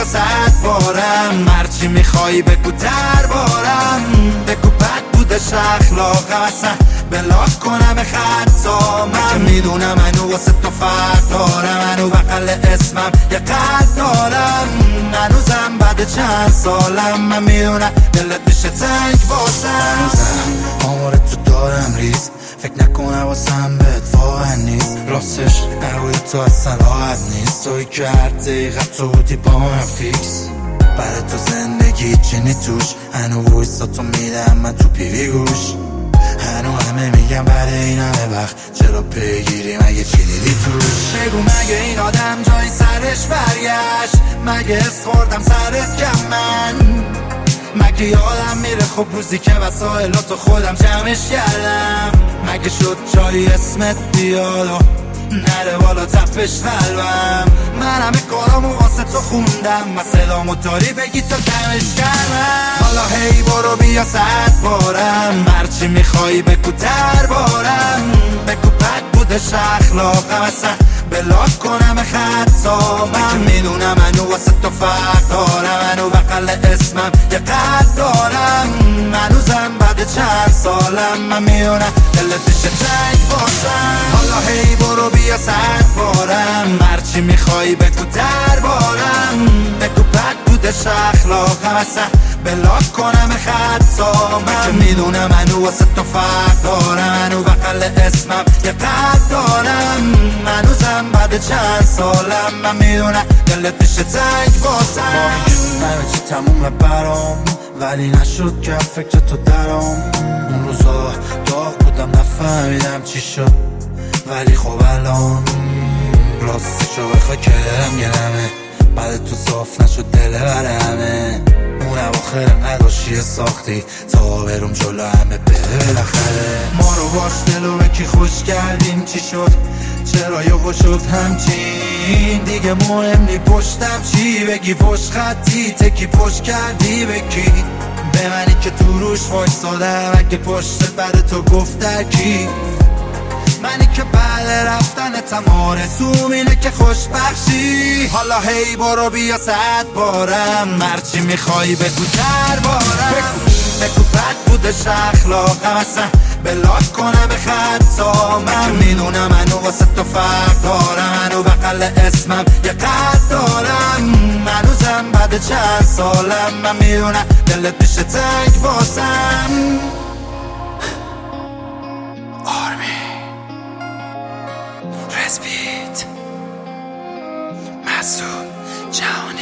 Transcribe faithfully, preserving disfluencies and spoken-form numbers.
صد بارم، هرچی میخوای بگو دربارم. بگو بد بودش اخلاقم، اصلا بلاک کنم خطا. من میدونم منو واسه تو فرق دارم، منو بغل اسمم یه قد دارم. هنوزم بعد چند سالم من میدونم دلت میشه تنگ واسم. هنوزم آمار تو دارم ریز، فکر نکنم واسم بهت واقع نیست. راستش نروی تو اصلا راحت نیست، توی که هر دقیقه تو بودی با من فیکس. برای تو زندگی چینی توش، هنو ویستا تو میدم من تو پیوی گوش. هنو همه میگم بعد این همه وقت چرا پیگیری، مگه چی دیدی توش؟ بگو مگه این آدم جای سرش برگشت؟ مگه اس خوردم سرت کم من؟ مگه یادم میره خب روزی که وسایلاتو خودم جمعش کردم؟ مگه شد جایی اسمت بیاد و نره بالا تپش قلبم؟ من همه کارامو واسه تو خوندم، مسئلامو داری بگی تا کمش کردم. حالا هی برو بیا صد بارم، هرچی میخوای بگو دربارم. بگو بد بودش اخلاقم، اصلا بلاک کنم خطا. من میدونم منو واسه تو فرق دارم، منو بغل اسمم یه قد دارم. هنوزم بعد چند سالم من میدونم دلت میشه تنگ واسم. حالا هی برو بیا صد بارم، هرچی میخوای بگو دربارم. بگو بد بودش اخلاقم، اصلا بلاک کنم خطا. من میدونم منو واسه تو فرق دارم، منو بغل اسمم یه قد دارم. هنوزم بعد چند سالم من میدونم دلت میشه تنگ واسم. همه چی تمومه برام، ولی نشد که فکر تو درام. اون روزا داغ بودم نفهمیدم چی شد، ولی خب الان راستشو بخوای که دلم گرمه. بعد تو صاف نشد دل بر همه، اون اواخر نداشتی ساختی تا برم جلو همه بره بالاخره. ما رو باش دلو به کی خوش کردیم، چی شد چرا یهو شد همچین؟ دیگه مهم نی پشتم چی بگی، پشت خطی تکی پشت کردی به کی؟ به منی که تو روش وایسادم، اگه پشت بعد تو گفت کی؟ منی که بعد رفتن تمام رسوم اینه که خوش بخشی. حالا هی برو بیا صد بارم، هرچی میخوای بگو دربارم. بگو بد بودش اخلاقم، اصلا بلاک کنم خطا. من میدونم منو واسه تو فرق دارم، منو بغل اسمم یه قد دارم. هنوزم بعد چند سالم من میدونم دلت میشه تنگ واسم. آرمی رزبیت مسعود جهانی.